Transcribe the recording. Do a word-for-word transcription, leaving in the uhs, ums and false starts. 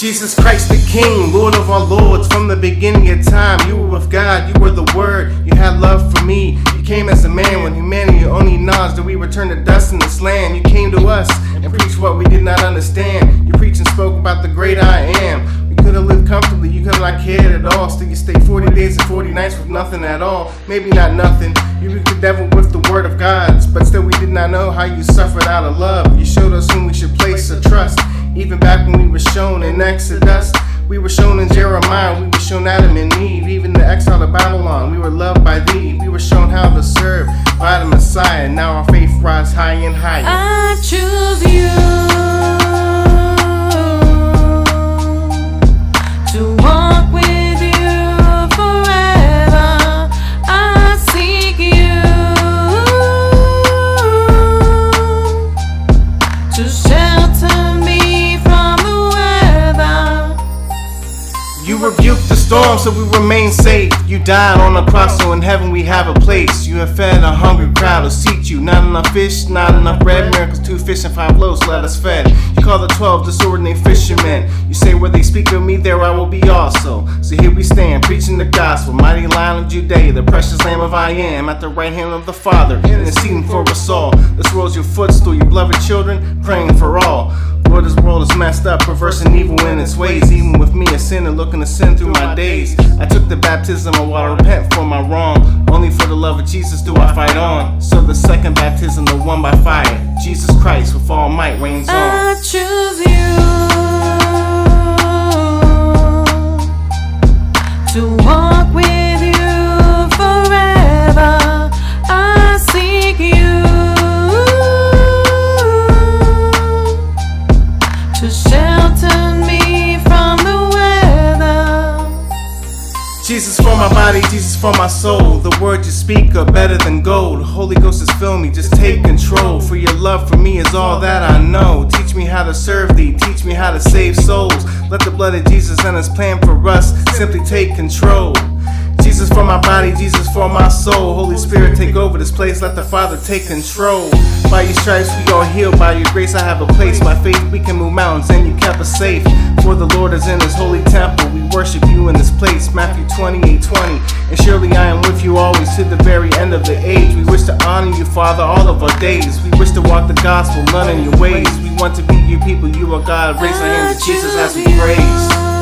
Jesus Christ the King, Lord of our lords, from the beginning of time. You were with God, you were the Word, you had love for me. You came as a man when humanity only nods that we return to dust in this land. You came to us and preached what we did not understand. You preached and spoke about the great I am. We could have lived comfortably, you could have not cared at all. Still you stayed forty days and forty nights with nothing at all. Maybe not nothing, you rebuked the devil with the word of God. But still we did not know how you suffered out of love. You showed us whom we should place our trust. Even back when we were shown in Exodus, we were shown in Jeremiah, we were shown Adam and Eve. Even the exile of Babylon, we were loved by thee. We were shown how to serve by the Messiah. Now our faith rise high and higher. I choose you to walk with you forever. I seek you to shelter me from the weather. You rebuked the storm so we remain safe. You died on the cross so in heaven we have a place. You have fed a hungry crowd who seek you. Not enough fish, not enough bread. Miracles, two fish and five loaves let us fed. You call the twelve disorderly fishermen. You say where they speak of me there I will be also. So here we stand preaching the gospel. Mighty Lion of Judea, the precious Lamb of I am, at the right hand of the Father, interceding for us all. This world's your footstool, you beloved children, praying for all. Lord, this world is messed up, perverse and evil in its ways. Even with me a sinner looking to sin through my days, I took the baptism of water, repent for my wrong. Only for the love of Jesus do I fight on. So the second baptism, the one by fire, Jesus Christ with all might reigns on. I choose you to walk with you forever. I seek you to shelter me from the weather. Jesus for my body, Jesus for my soul. The words you speak are better than gold. Holy Ghost is filling me, just take control. For your love for me is all that I know. Teach me how to serve thee, teach me how to save souls. Let the blood of Jesus and his plan for us simply take control. Jesus for my body, Jesus for my soul. Holy Spirit take over this place, let the Father take control. By your stripes we are healed, by your grace I have a place. By faith we can move mountains and you kept us safe. For the Lord is in his holy temple, we worship you in this place. Matthew twenty-eight twenty. And surely I am with you always to the very end of the age. We wish to honor you, Father, all of our days. We wish to walk the gospel, none in your ways. We want to be your people, you are God. Raise our hands to Jesus as we praise.